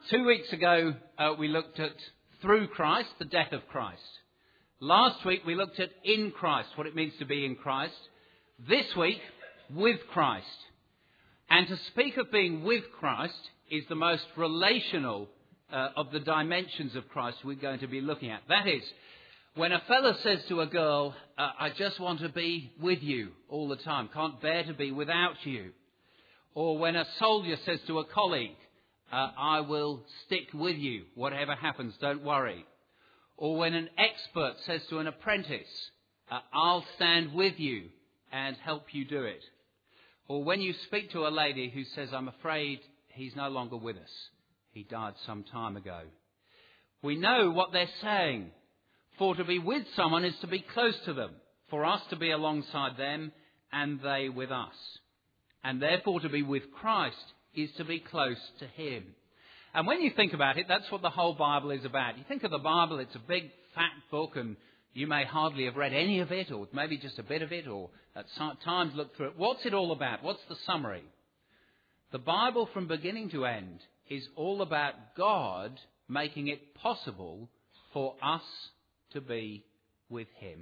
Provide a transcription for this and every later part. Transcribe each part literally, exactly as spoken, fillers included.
Two weeks ago, uh, we looked at through Christ, the death of Christ. Last week, we looked at in Christ, what it means to be in Christ. This week, with Christ. And to speak of being with Christ is the most relational uh, of the dimensions of Christ we're going to be looking at. That is, when a fella says to a girl, uh, I just want to be with you all the time, can't bear to be without you. Or when a soldier says to a colleague, uh, I will stick with you, whatever happens, don't worry. Or when an expert says to an apprentice, uh, I'll stand with you and help you do it. Or when you speak to a lady who says, I'm afraid he's no longer with us. He died some time ago. We know what they're saying. For to be with someone is to be close to them. For us to be alongside them and they with us. And therefore to be with Christ is to be close to him. And when you think about it, that's what the whole Bible is about. You think of the Bible, it's a big fat book and you may hardly have read any of it, or maybe just a bit of it, or at times looked through it. What's it all about? What's the summary? The Bible from beginning to end is all about God making it possible for us to be with him.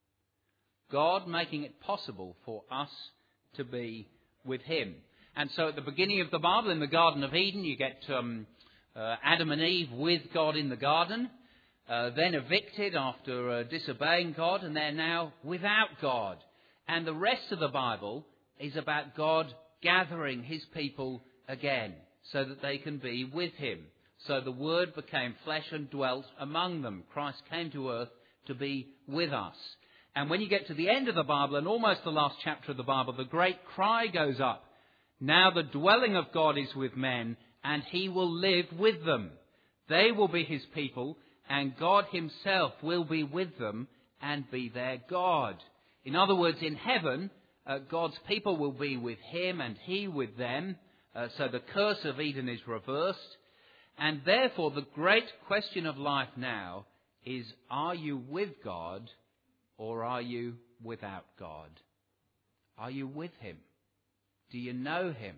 God making it possible for us to be with him. And so at the beginning of the Bible, in the Garden of Eden, you get um, uh, Adam and Eve with God in the garden. Uh, then evicted after uh, disobeying God, and they're now without God. And the rest of the Bible is about God gathering his people again so that they can be with him. So the Word became flesh and dwelt among them. Christ came to earth to be with us. And when you get to the end of the Bible, and almost the last chapter of the Bible, the great cry goes up. Now the dwelling of God is with men, and he will live with them. They will be his people, and God himself will be with them and be their God. In other words, in heaven, uh, God's people will be with him and he with them. Uh, so the curse of Eden is reversed. And therefore, the great question of life now is, are you with God or are you without God? Are you with him? Do you know him?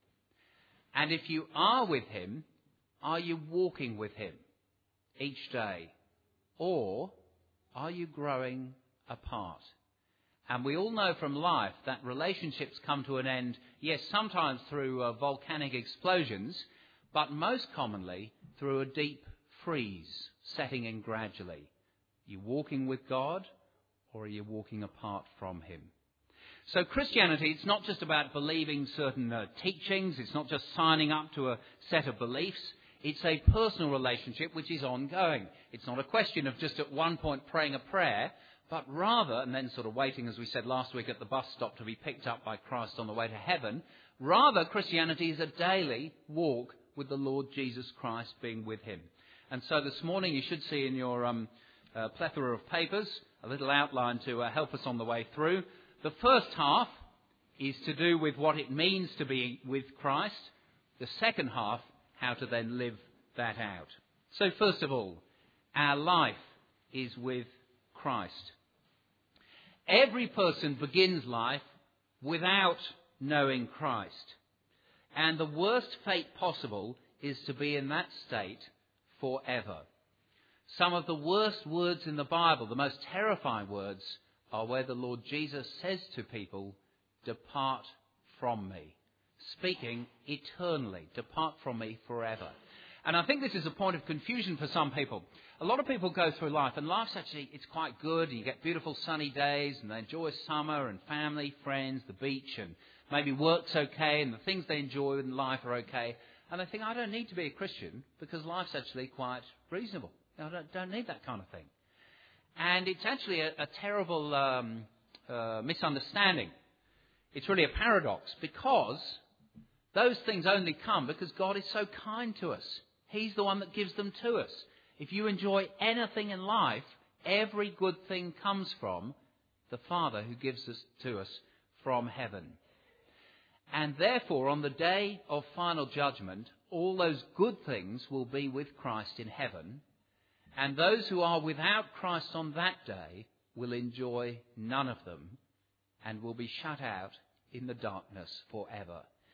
And if you are with him, are you walking with him each day? Or are you growing apart? And we all know from life that relationships come to an end, yes, sometimes through uh, volcanic explosions, but most commonly through a deep freeze setting in gradually. Are you walking with God or are you walking apart from him? So Christianity, it's not just about believing certain uh, teachings, it's not just signing up to a set of beliefs. It's a personal relationship which is ongoing. It's not a question of just at one point praying a prayer, but rather, and then sort of waiting, as we said last week, at the bus stop to be picked up by Christ on the way to heaven. Rather, Christianity is a daily walk with the Lord Jesus Christ, being with him. And so this morning you should see in your um, uh, plethora of papers a little outline to uh, help us on the way through. The first half is to do with what it means to be with Christ. The second half, how to then live that out. So first of all, our life is with Christ. Every person begins life without knowing Christ. And the worst fate possible is to be in that state forever. Some of the worst words in the Bible, the most terrifying words, are where the Lord Jesus says to people, depart from me. Speaking eternally, depart from me forever. And I think this is a point of confusion for some people. A lot of people go through life, and life's actually, it's quite good, and you get beautiful sunny days, and they enjoy summer, and family, friends, the beach, and maybe work's okay, and the things they enjoy in life are okay. And they think, I don't need to be a Christian, because life's actually quite reasonable. I don't, don't need that kind of thing. And it's actually a, a terrible um, uh, misunderstanding. It's really a paradox, because those things only come because God is so kind to us. He's the one that gives them to us. If you enjoy anything in life, every good thing comes from the Father who gives us to us from heaven. And therefore, on the day of final judgment, all those good things will be with Christ in heaven. And those who are without Christ on that day will enjoy none of them and will be shut out in the darkness forever.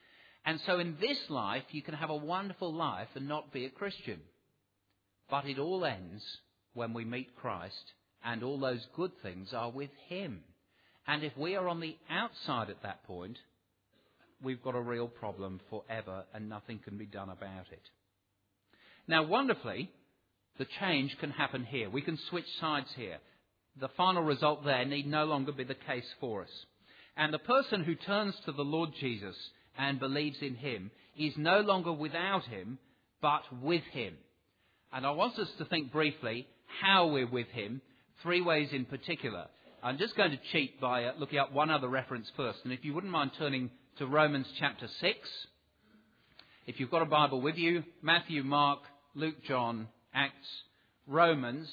And so in this life, you can have a wonderful life and not be a Christian. But it all ends when we meet Christ, and all those good things are with him. And if we are on the outside at that point, we've got a real problem forever, and nothing can be done about it. Now, wonderfully, the change can happen here. We can switch sides here. The final result there need no longer be the case for us. And the person who turns to the Lord Jesus and believes in him is no longer without him, but with him. And I want us to think briefly how we're with him, three ways in particular. I'm just going to cheat by uh, looking up one other reference first. And if you wouldn't mind turning to Romans chapter six. If you've got a Bible with you, Matthew, Mark, Luke, John, Acts, Romans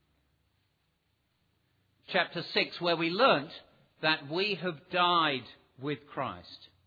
chapter six, where we learnt that we have died with Christ.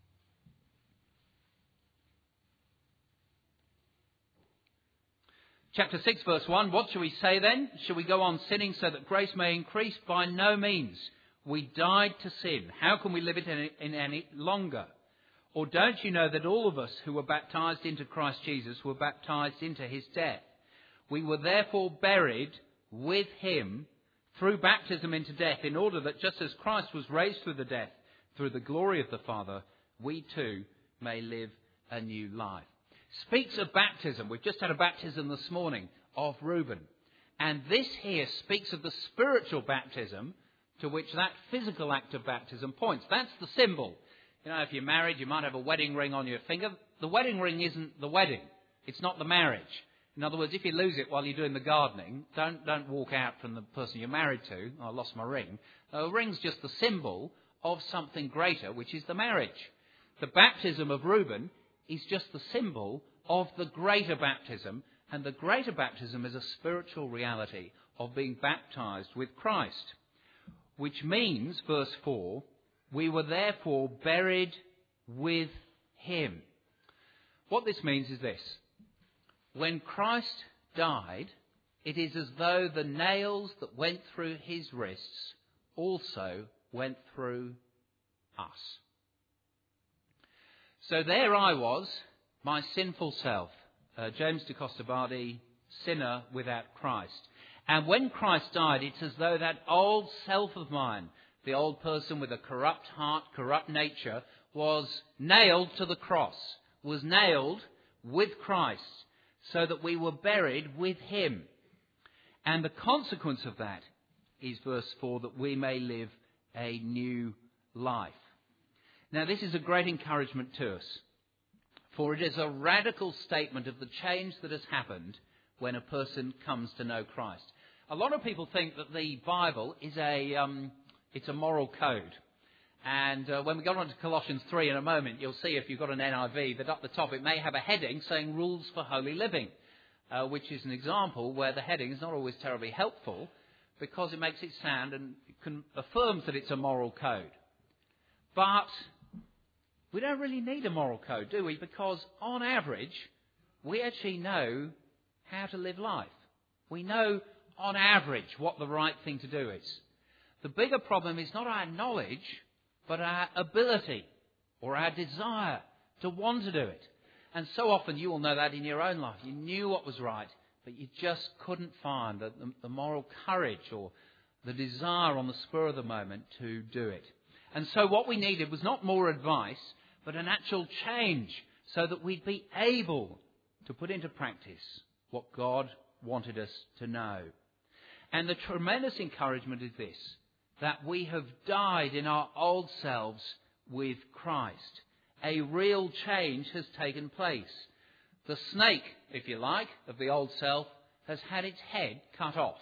Chapter six, verse one, what shall we say then? Shall we go on sinning so that grace may increase? By no means. We died to sin. How can we live it in, in any longer? Or don't you know that all of us who were baptized into Christ Jesus were baptized into his death? We were therefore buried with him through baptism into death, in order that just as Christ was raised through the death, through the glory of the Father, we too may live a new life. Speaks of baptism. We've just had a baptism this morning of Reuben. And this here speaks of the spiritual baptism to which that physical act of baptism points. That's the symbol. You know, if you're married, you might have a wedding ring on your finger. The wedding ring isn't the wedding. It's not the marriage. In other words, if you lose it while you're doing the gardening, don't don't walk out from the person you're married to. Oh, I lost my ring. No, a ring's just the symbol of something greater, which is the marriage. The baptism of Reuben is just the symbol of the greater baptism, and the greater baptism is a spiritual reality of being baptized with Christ, which means, verse four, we were therefore buried with him. What this means is this. When Christ died, it is as though the nails that went through his wrists also went through us. So there I was, my sinful self, uh, James de Costa Bardi, sinner without Christ. And when Christ died, it's as though that old self of mine, the old person with a corrupt heart, corrupt nature, was nailed to the cross, was nailed with Christ, so that we were buried with him. And the consequence of that is, verse four, that we may live a new life. Now, this is a great encouragement to us, for it is a radical statement of the change that has happened when a person comes to know Christ. A lot of people think that the Bible is a um, it's a moral code. And uh, when we go on to Colossians three in a moment, you'll see, if you've got an N I V, that up the top it may have a heading saying Rules for Holy Living, uh, which is an example where the heading is not always terribly helpful because it makes it sound and can, affirms that it's a moral code. But we don't really need a moral code, do we? Because on average, we actually know how to live life. We know on average what the right thing to do is. The bigger problem is not our knowledge, but our ability or our desire to want to do it. And so often you will know that in your own life. You knew what was right, but you just couldn't find the, the, the moral courage or the desire on the spur of the moment to do it. And so what we needed was not more advice, but an actual change so that we'd be able to put into practice what God wanted us to know. And the tremendous encouragement is this, that we have died in our old selves with Christ. A real change has taken place. The snake, if you like, of the old self has had its head cut off.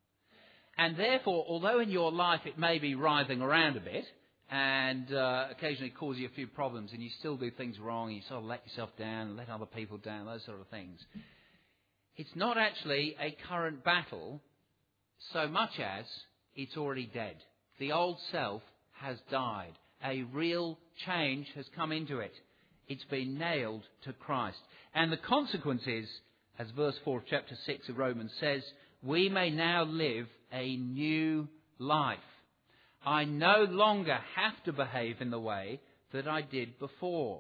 And therefore, although in your life it may be writhing around a bit and uh, occasionally cause you a few problems and you still do things wrong, you sort of let yourself down, let other people down, those sort of things, it's not actually a current battle so much as it's already dead. The old self has died. A real change has come into it. It's been nailed to Christ. And the consequence is, as verse four of chapter six of Romans says, we may now live a new life. I no longer have to behave in the way that I did before.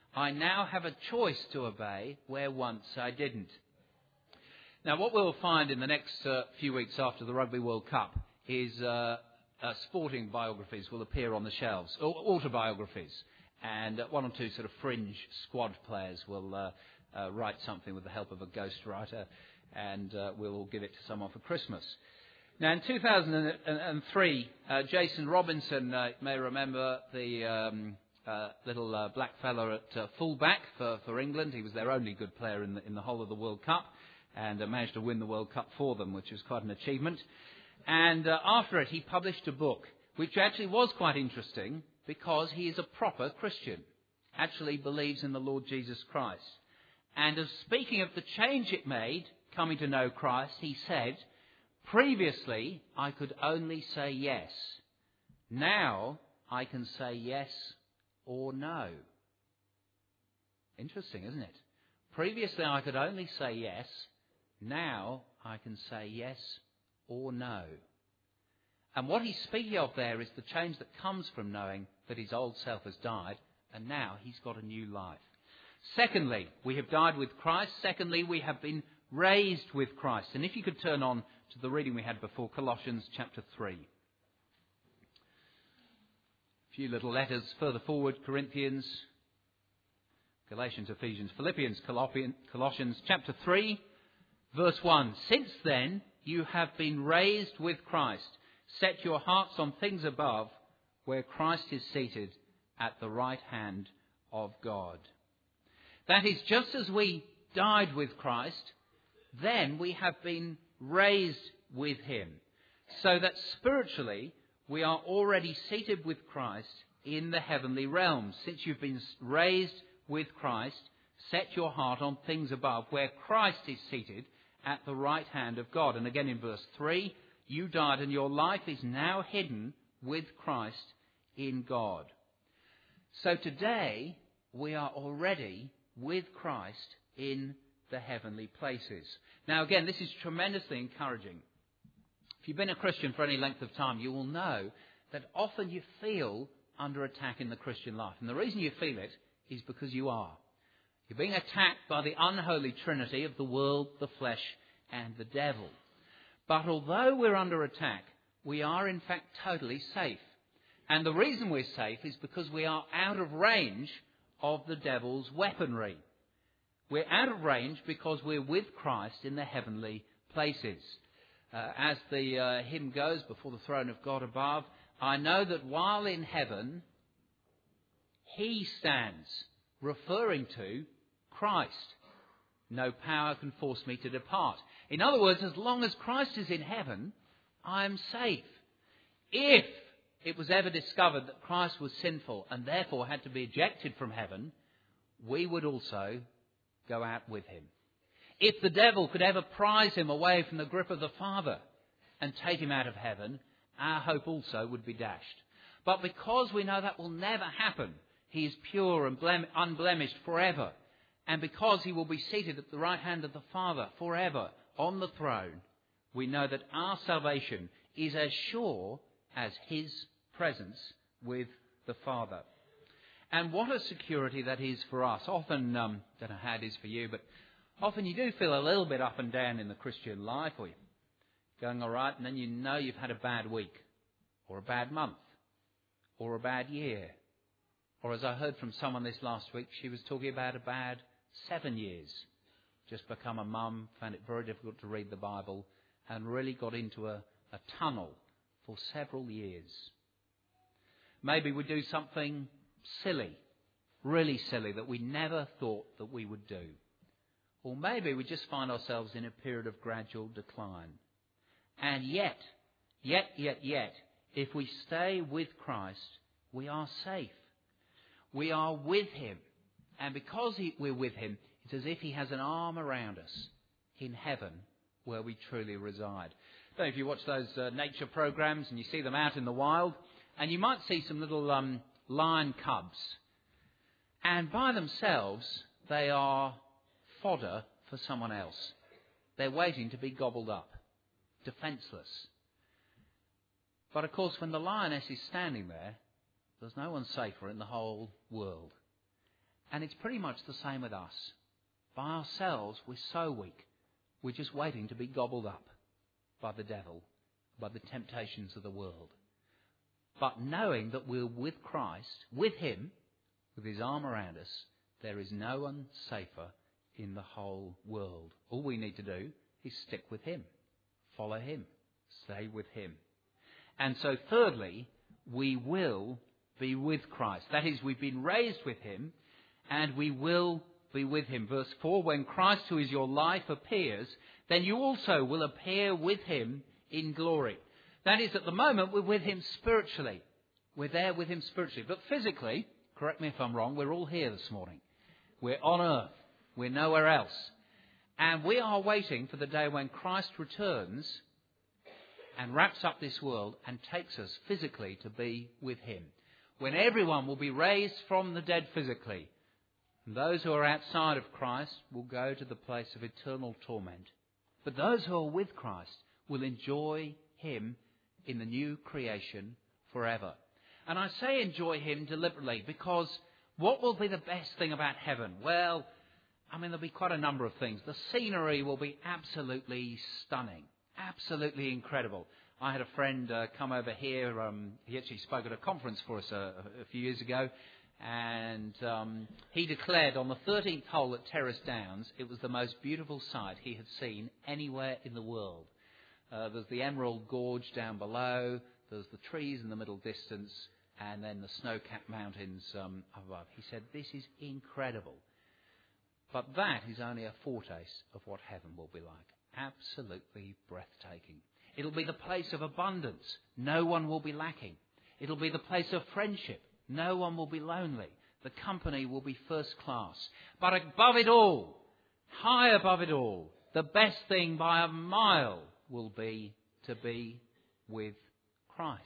I now have a choice to obey where once I didn't. Now, what we'll find in the next uh, few weeks after the Rugby World Cup is uh, uh, sporting biographies will appear on the shelves, or autobiographies, and uh, one or two sort of fringe squad players will uh, uh, write something with the help of a ghostwriter, and uh, we'll all give it to someone for Christmas. Now, in two thousand three, uh, Jason Robinson, uh, you may remember the um, uh, little uh, black fella at uh, fullback for, for England. He was their only good player in the, in the whole of the World Cup, and uh, managed to win the World Cup for them, which was quite an achievement. And uh, after it, he published a book, which actually was quite interesting, because he is a proper Christian, actually believes in the Lord Jesus Christ. And as speaking of the change it made, coming to know Christ, he said, previously I could only say yes. Now I can say yes or no. Interesting, isn't it? Previously I could only say yes. Now I can say yes or no. And what he's speaking of there is the change that comes from knowing that his old self has died and now he's got a new life. Secondly, we have died with Christ. Secondly, we have been raised with Christ. And if you could turn on to the reading we had before, Colossians chapter three. A few little letters further forward, Corinthians, Galatians, Ephesians, Philippians, Colossians chapter three, verse one. Since then you have been raised with Christ. Set your hearts on things above, where Christ is seated at the right hand of God. That is, just as we died with Christ, then we have been raised with him, so that spiritually we are already seated with Christ in the heavenly realms. Since you've been raised with Christ, set your heart on things above, where Christ is seated at the right hand of God. And again in verse three, you died and your life is now hidden with Christ in God. So today we are already with Christ in the heavenly places. Now again, this is tremendously encouraging. If you've been a Christian for any length of time, you will know that often you feel under attack in the Christian life. And the reason you feel it is because you are. You're being attacked by the unholy trinity of the world, the flesh, and the devil. But although we're under attack, we are in fact totally safe. And the reason we're safe is because we are out of range of the devil's weaponry. We're out of range because we're with Christ in the heavenly places. Uh, as the uh, hymn goes, before the throne of God above, I know that while in heaven, he stands, referring to Christ. No power can force me to depart. In other words, as long as Christ is in heaven, I am safe. If it was ever discovered that Christ was sinful and therefore had to be ejected from heaven, we would also go out with him. If the devil could ever prize him away from the grip of the Father and take him out of heaven, our hope also would be dashed. But because we know that will never happen, he is pure and blem- unblemished forever. And because he will be seated at the right hand of the Father forever on the throne, we know that our salvation is as sure as his presence with the Father. And what a security that is for us. Often, um, I don't know how it is for you, but often you do feel a little bit up and down in the Christian life, or you're going all right, and then you know you've had a bad week, or a bad month, or a bad year. Or as I heard from someone this last week, she was talking about a bad seven years. Just become a mum, found it very difficult to read the Bible, and really got into a, a tunnel for several years. Maybe we do something silly, really silly, that we never thought that we would do. Or maybe we just find ourselves in a period of gradual decline. And yet, yet, yet, yet, if we stay with Christ, we are safe. We are with him. And because he, we're with him, it's as if he has an arm around us in heaven where we truly reside. I don't know if you watch those uh, nature programs and you see them out in the wild, and you might see some little um, lion cubs. And by themselves, they are fodder for someone else. They're waiting to be gobbled up, defenceless. But of course, when the lioness is standing there, there's no one safer in the whole world. And it's pretty much the same with us. By ourselves, we're so weak. We're just waiting to be gobbled up by the devil, by the temptations of the world. But knowing that we're with Christ, with him, with his arm around us, there is no one safer in the whole world. All we need to do is stick with him, follow him, stay with him. And so thirdly, we will be with Christ. That is, we've been raised with him, and we will be with him. Verse four, when Christ, who is your life, appears, then you also will appear with him in glory. That is, at the moment, we're with him spiritually. We're there with him spiritually. But physically, correct me if I'm wrong, we're all here this morning. We're on earth. We're nowhere else. And we are waiting for the day when Christ returns and wraps up this world and takes us physically to be with him. When everyone will be raised from the dead physically. And those who are outside of Christ will go to the place of eternal torment. But those who are with Christ will enjoy him in the new creation forever. And I say enjoy him deliberately, because what will be the best thing about heaven? Well, I mean, there'll be quite a number of things. The scenery will be absolutely stunning, absolutely incredible. I had a friend uh, come over here. Um, he actually spoke at a conference for us a, a few years ago. And um, he declared on the thirteenth hole at Terrace Downs, it was the most beautiful sight he had seen anywhere in the world. Uh, there's the Emerald Gorge down below, there's the trees in the middle distance, and then the snow-capped mountains um, above. He said, this is incredible. But that is only a foretaste of what heaven will be like. Absolutely breathtaking. It'll be the place of abundance. No one will be lacking. It'll be the place of friendship. No one will be lonely. The company will be first class. But above it all, high above it all, the best thing by a mile will be to be with Christ.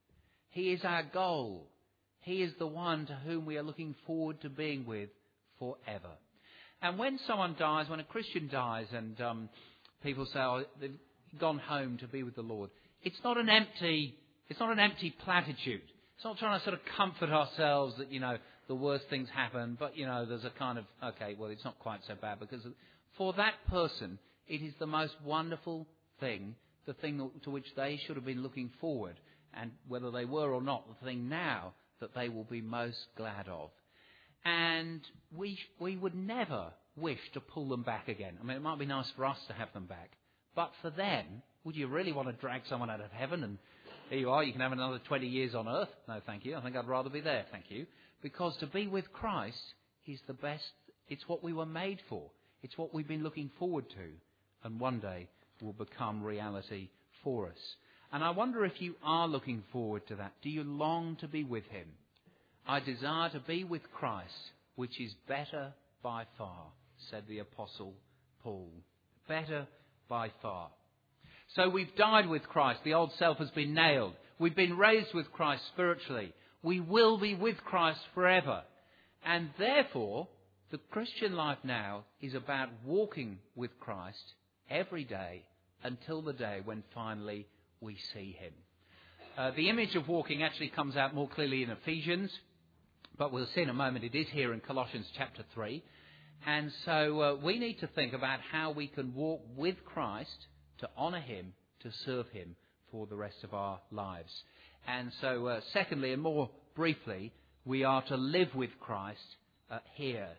He is our goal. He is the one to whom we are looking forward to being with forever. And when someone dies, when a Christian dies, and um, people say, oh, they've gone home to be with the Lord, it's not an empty, it's not an empty platitude. It's not trying to sort of comfort ourselves that, you know, the worst things happen, but, you know, there's a kind of, okay, well, it's not quite so bad, because for that person, it is the most wonderful thing, the thing to which they should have been looking forward, and whether they were or not, the thing now that they will be most glad of. And we we would never wish to pull them back again. I mean, it might be nice for us to have them back, but for them, would you really want to drag someone out of heaven and here you are, you can have another twenty years on earth? No, thank you. I think I'd rather be there, thank you. Because to be with Christ is the best. It's what we were made for. It's what we've been looking forward to. And one day will become reality for us. And I wonder if you are looking forward to that. Do you long to be with him? I desire to be with Christ, which is better by far, said the Apostle Paul. Better by far. So we've died with Christ. The old self has been nailed. We've been raised with Christ spiritually. We will be with Christ forever. And therefore, the Christian life now is about walking with Christ every day until the day when finally we see him. Uh, the image of walking actually comes out more clearly in Ephesians, but we'll see in a moment it is here in Colossians chapter three. And so uh, we need to think about how we can walk with Christ to honour him, to serve him for the rest of our lives. And so, uh, secondly, and more briefly, we are to live with Christ uh, here.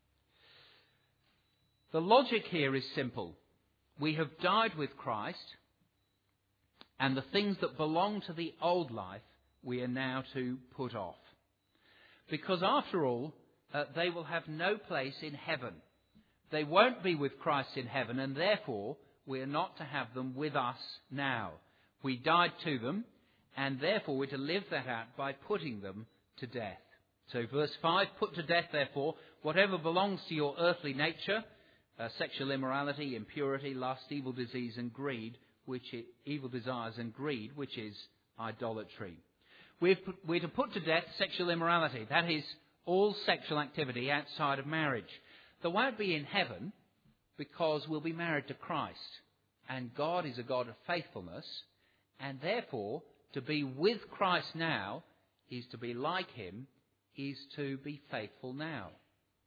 The logic here is simple. We have died with Christ, and the things that belong to the old life we are now to put off. Because after all, uh, they will have no place in heaven. They won't be with Christ in heaven, and therefore we are not to have them with us now. We died to them, and therefore we're to live that out by putting them to death. So verse five, put to death, therefore, whatever belongs to your earthly nature, uh, sexual immorality, impurity, lust, evil disease and greed, which is, evil desires and greed, which is idolatry. We're, we're to put to death sexual immorality. That is all sexual activity outside of marriage. There won't be in heaven, because we'll be married to Christ. And God is a God of faithfulness. And therefore, to be with Christ now is to be like him, is to be faithful now.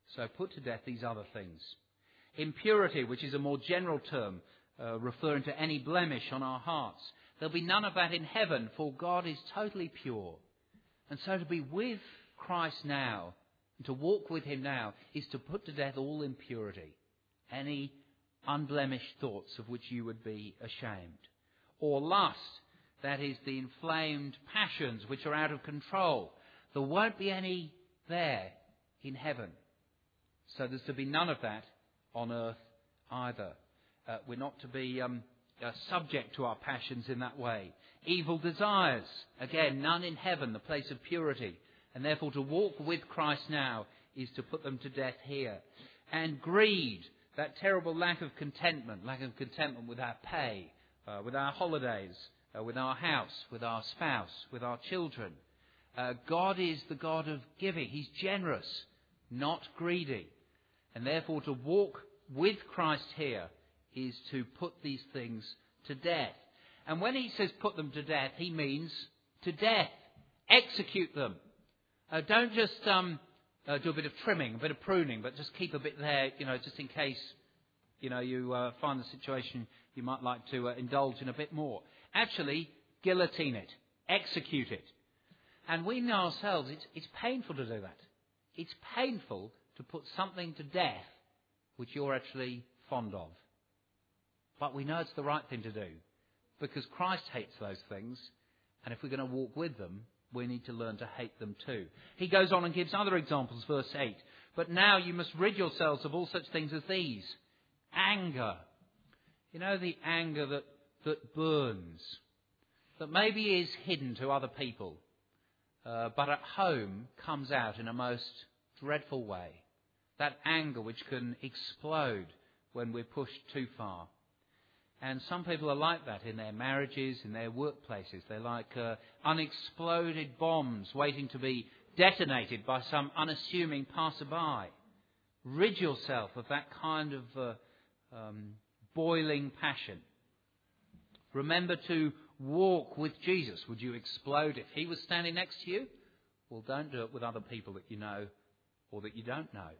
So put to death these other things. Impurity, which is a more general term, uh, referring to any blemish on our hearts. There'll be none of that in heaven, for God is totally pure. And so to be with Christ now, and to walk with him now, is to put to death all impurity, any unblemished thoughts of which you would be ashamed. Or lust, that is the inflamed passions which are out of control. There won't be any there in heaven. So there's to be none of that on earth either. Uh, we're not to be um, uh, subject to our passions in that way. Evil desires, again, none in heaven, the place of purity. And therefore to walk with Christ now is to put them to death here. And greed, that terrible lack of contentment, lack of contentment with our pay, uh, with our holidays, uh, with our house, with our spouse, with our children. Uh, God is the God of giving. He's generous, not greedy. And therefore to walk with Christ here is to put these things to death. And when he says put them to death, he means to death. Execute them. Uh, don't just um, uh, do a bit of trimming, a bit of pruning, but just keep a bit there, you know, just in case, you know, you uh, find the situation you might like to uh, indulge in a bit more. Actually, guillotine it. Execute it. And we know ourselves, it's, it's painful to do that. It's painful to put something to death which you're actually fond of. But we know it's the right thing to do because Christ hates those things, and if we're going to walk with them, we need to learn to hate them too. He goes on and gives other examples, verse eight. But now you must rid yourselves of all such things as these. Anger. You know, the anger that, that burns, that maybe is hidden to other people, uh, but at home comes out in a most dreadful way. That anger which can explode when we're pushed too far. And some people are like that in their marriages, in their workplaces. They're like uh, unexploded bombs waiting to be detonated by some unassuming passerby. Rid yourself of that kind of uh, um, boiling passion. Remember to walk with Jesus. Would you explode if he was standing next to you? Well, don't do it with other people that you know or that you don't know.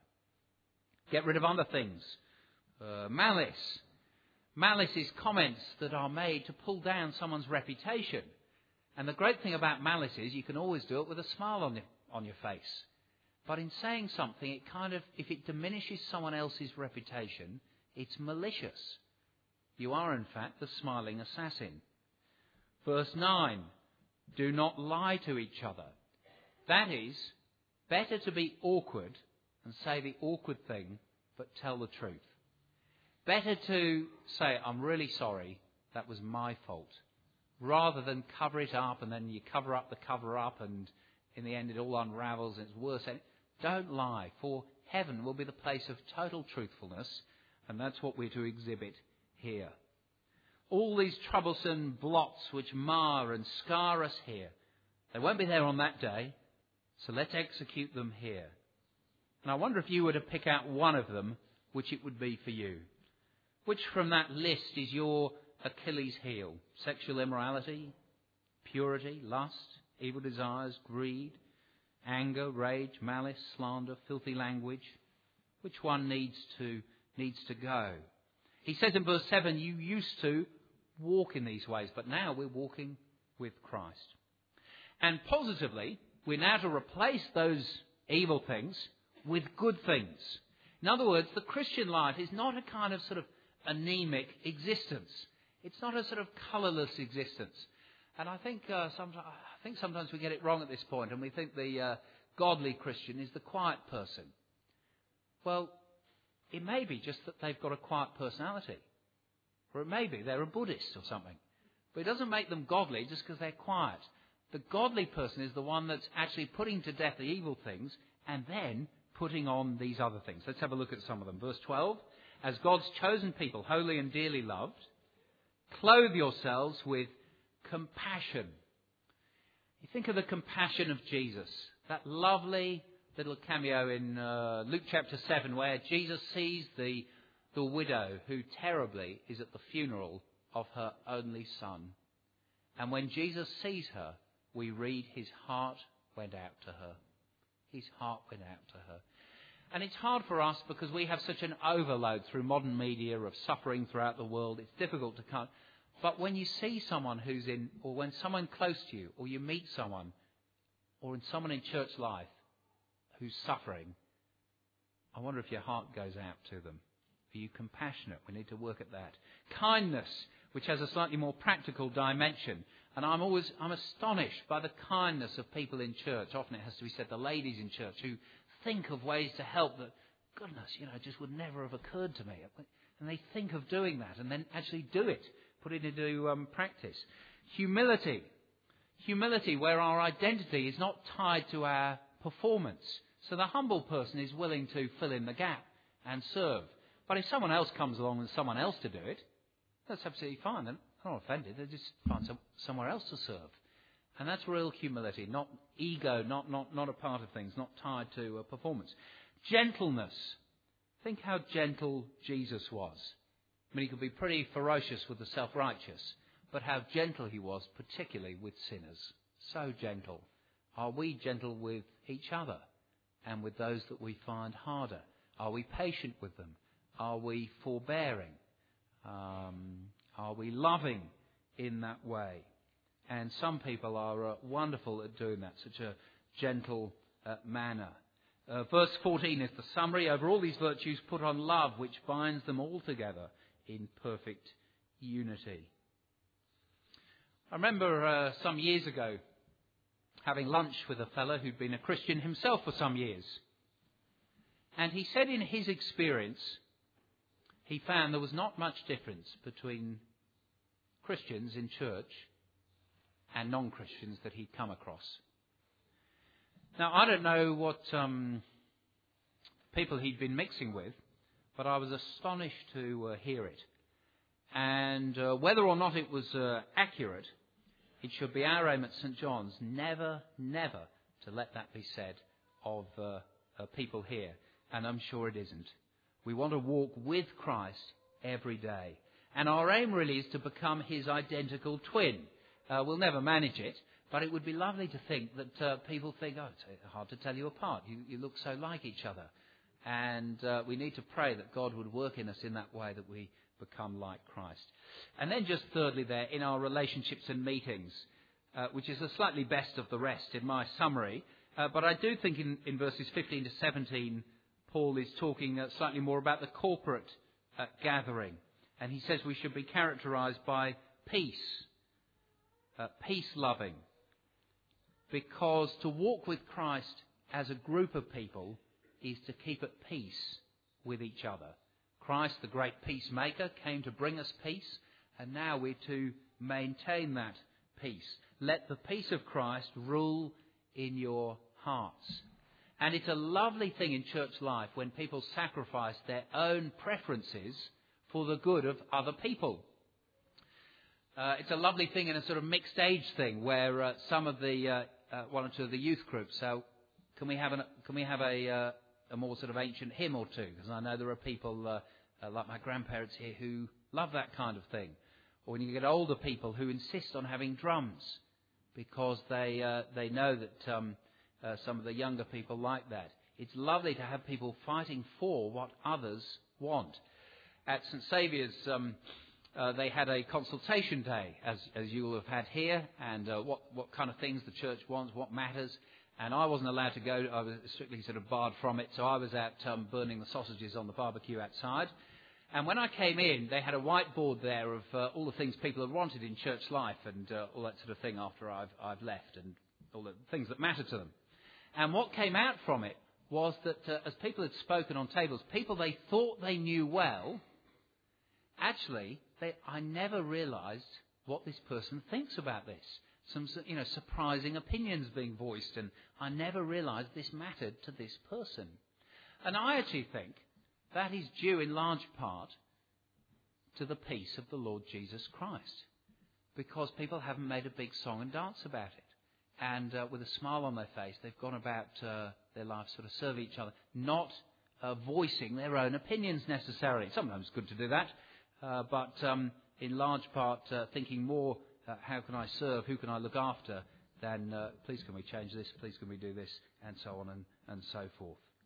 Get rid of other things. Uh, malice. Malice is comments that are made to pull down someone's reputation. And the great thing about malice is you can always do it with a smile on your, on your face. But in saying something, it kind of, if it diminishes someone else's reputation, it's malicious. You are, in fact, the smiling assassin. Verse nine, do not lie to each other. That is, better to be awkward and say the awkward thing, but tell the truth. Better to say, I'm really sorry, that was my fault, rather than cover it up and then you cover up the cover up and in the end it all unravels and it's worse. Don't lie, for heaven will be the place of total truthfulness, and that's what we're to exhibit here. All these troublesome blots which mar and scar us here, they won't be there on that day, so let's execute them here. And I wonder if you were to pick out one of them, which it would be for you. Which from that list is your Achilles heel? Sexual immorality, purity, lust, evil desires, greed, anger, rage, malice, slander, filthy language. Which one needs to needs to go? He says in verse seven, you used to walk in these ways, but now we're walking with Christ. And positively, we're now to replace those evil things with good things. In other words, the Christian life is not a kind of sort of anemic existence. It's not a sort of colourless existence. And I think, uh, sometimes, I think sometimes we get it wrong at this point, and we think the uh, godly Christian is the quiet person. Well, it may be just that they've got a quiet personality. Or it may be they're a Buddhist or something. But it doesn't make them godly just because they're quiet. The godly person is the one that's actually putting to death the evil things and then putting on these other things. Let's have a look at some of them. Verse twelve, as God's chosen people, holy and dearly loved, clothe yourselves with compassion. You think of the compassion of Jesus, that lovely little cameo in uh, Luke chapter seven where Jesus sees the, the widow who terribly is at the funeral of her only son. And when Jesus sees her, we read his heart went out to her. His heart went out to her. And it's hard for us because we have such an overload through modern media of suffering throughout the world. It's difficult to cut. But when you see someone who's in, or when someone close to you, or you meet someone, or in someone in church life who's suffering, I wonder if your heart goes out to them. Are you compassionate? We need to work at that. Kindness, which has a slightly more practical dimension. And I'm always, I'm astonished by the kindness of people in church. Often it has to be said, the ladies in church who think of ways to help that, goodness, you know, just would never have occurred to me. And they think of doing that and then actually do it, put it into um, practice. Humility. Humility where our identity is not tied to our performance. So the humble person is willing to fill in the gap and serve. But if someone else comes along with someone else to do it, that's absolutely fine. They're not offended. They just find some, somewhere else to serve. And that's real humility, not ego, not, not, not a part of things, not tied to a performance. Gentleness. Think how gentle Jesus was. I mean, he could be pretty ferocious with the self-righteous, but how gentle he was, particularly with sinners. So gentle. Are we gentle with each other and with those that we find harder? Are we patient with them? Are we forbearing? Um, are we loving in that way? And some people are uh, wonderful at doing that, such a gentle uh, manner. Uh, verse fourteen is the summary. Over all these virtues put on love, which binds them all together in perfect unity. I remember uh, some years ago having lunch with a fellow who'd been a Christian himself for some years. And he said in his experience, he found there was not much difference between Christians in church and non-Christians that he'd come across. Now, I don't know what um, people he'd been mixing with, but I was astonished to uh, hear it. And uh, whether or not it was uh, accurate, it should be our aim at St John's never, never to let that be said of uh, uh, people here. And I'm sure it isn't. We want to walk with Christ every day. And our aim really is to become his identical twin. Uh, we'll never manage it, but it would be lovely to think that uh, people think, oh, it's hard to tell you apart. You, you look so like each other. And uh, we need to pray that God would work in us in that way, that we become like Christ. And then just thirdly there, in our relationships and meetings, uh, which is the slightly best of the rest in my summary, uh, but I do think in, in verses fifteen to seventeen, Paul is talking uh, slightly more about the corporate uh, gathering. And he says we should be characterised by peace, uh, peace-loving. Because to walk with Christ as a group of people is to keep at peace with each other. Christ, the great peacemaker, came to bring us peace, and now we're to maintain that peace. Let the peace of Christ rule in your hearts. And it's a lovely thing in church life when people sacrifice their own preferences for the good of other people. Uh, it's a lovely thing in a sort of mixed age thing where uh, some of the uh, uh, one or two of the youth groups. So can we have an, can we have a uh, a more sort of ancient hymn or two? Because I know there are people uh, uh, like my grandparents here who love that kind of thing. Or when you get older people who insist on having drums because they uh, they know that um, uh, some of the younger people like that. It's lovely to have people fighting for what others want. At St Saviour's, um, uh, they had a consultation day, as as you will have had here, and uh, what what kind of things the church wants, what matters. And I wasn't allowed to go. I was strictly sort of barred from it. So I was out um, burning the sausages on the barbecue outside. And when I came in, they had a whiteboard there of uh, all the things people had wanted in church life and uh, all that sort of thing after I've, I've left and all the things that matter to them. And what came out from it was that uh, as people had spoken on tables, people they thought they knew well, actually, they, I never realised what this person thinks about this. Some, you know, surprising opinions being voiced, and I never realised this mattered to this person. And I actually think that is due in large part to the peace of the Lord Jesus Christ, because people haven't made a big song and dance about it. And uh, with a smile on their face, they've gone about uh, their lives sort of serving each other, not uh, voicing their own opinions necessarily. Sometimes it's good to do that, uh, but um, in large part uh, thinking more, uh, how can I serve, who can I look after, than uh, please can we change this, please can we do this, and so on and, and so forth.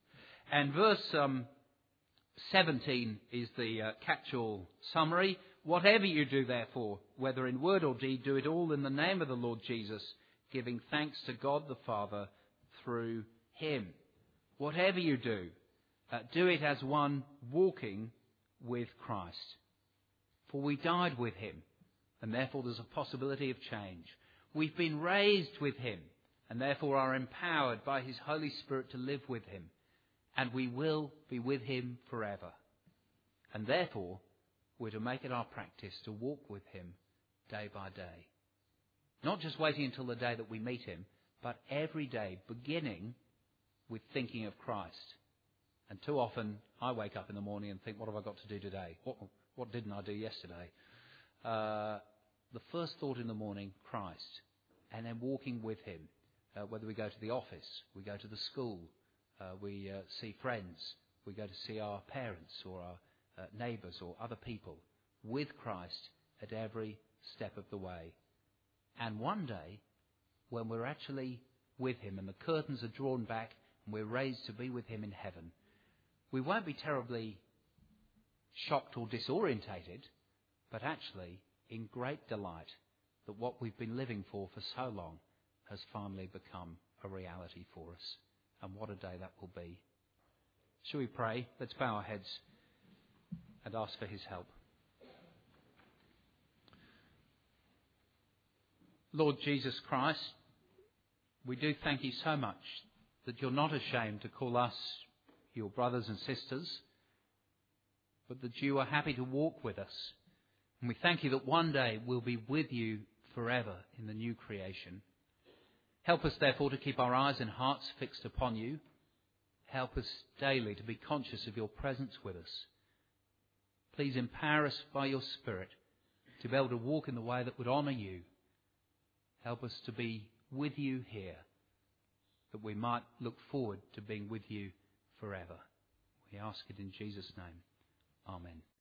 And verse um, seventeen is the uh, catch-all summary. Whatever you do, therefore, whether in word or deed, do it all in the name of the Lord Jesus, giving thanks to God the Father through him. Whatever you do, uh, do it as one walking with Christ. For we died with him, and therefore there's a possibility of change. We've been raised with him, and therefore are empowered by his Holy Spirit to live with him. And we will be with him forever. And therefore, we're to make it our practice to walk with him day by day. Not just waiting until the day that we meet him, but every day, beginning with thinking of Christ. And too often, I wake up in the morning and think, what have I got to do today? What, what didn't I do yesterday? Uh, the first thought in the morning, Christ. And then walking with him. Uh, whether we go to the office, we go to the school, uh, we uh, see friends, we go to see our parents or our uh, neighbours or other people. With Christ at every step of the way. And one day, when we're actually with him and the curtains are drawn back and we're raised to be with him in heaven, we won't be terribly shocked or disorientated, but actually in great delight that what we've been living for for so long has finally become a reality for us. And what a day that will be. Shall we pray? Let's bow our heads and ask for his help. Lord Jesus Christ, we do thank you so much that you're not ashamed to call us your brothers and sisters, but that you are happy to walk with us. And we thank you that one day we'll be with you forever in the new creation. Help us, therefore, to keep our eyes and hearts fixed upon you. Help us daily to be conscious of your presence with us. Please empower us by your Spirit to be able to walk in the way that would honour you. Help us to be with you here, that we might look forward to being with you forever. We ask it in Jesus' name. Amen.